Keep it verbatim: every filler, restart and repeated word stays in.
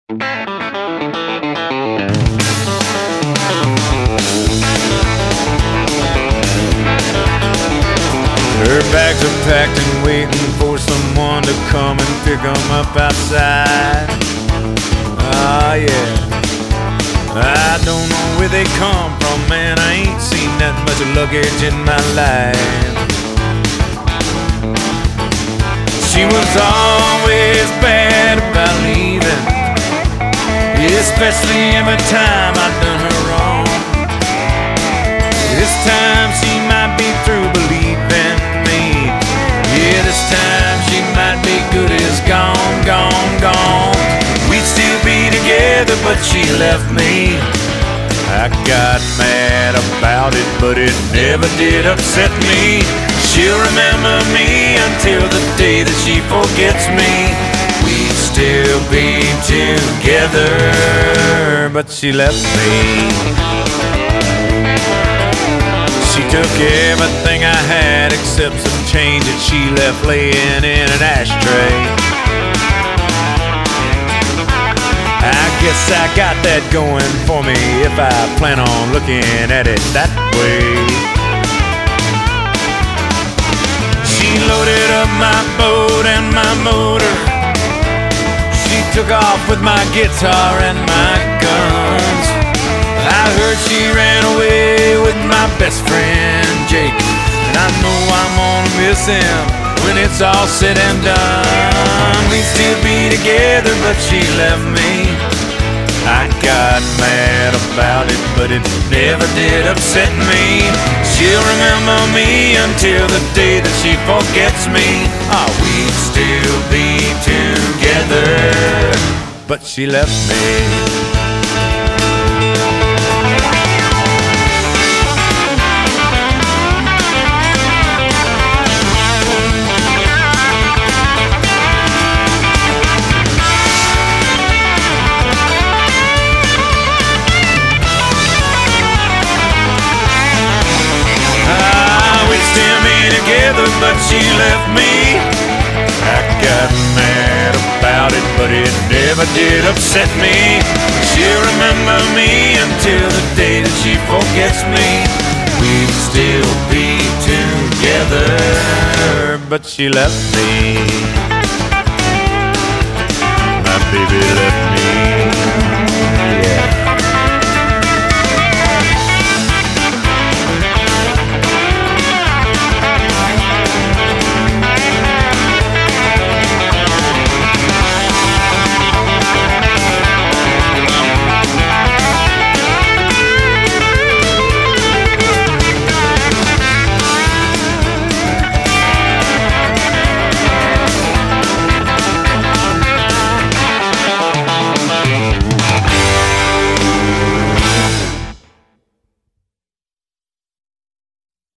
Her bags are packed and waiting for someone to come and pick them up outside. Ah, yeah. I don't know where they come from, man. I ain't seen that much luggage in my life. She was always bad about leaving, especially every time I'd done her wrong. This time she might be through believing me. Yeah, this time she might be good as gone, gone, gone. We'd still be together, but she left me. I got mad about it, but it never did upset me. She'll remember me until the day that she forgets me. We'd still be together, but she left me. She took everything I had except some change that she left laying in an ashtray. I guess I got that going for me if I plan on looking at it that way. She loaded up my boat and my motor. She took off with my guitar and my guns. I heard she ran away with my best friend Jake, and I know I'm gonna miss him when it's all said and done. We'd still be together, but she left me. I got mad about it, but it never did upset me. She'll remember me until the day that she forgets me. Oh, we'd still be together, but she left me. But she left me. I got mad about it, but it never did upset me. She'll remember me until the day that she forgets me. We'd still be together, but she left me. My baby left me.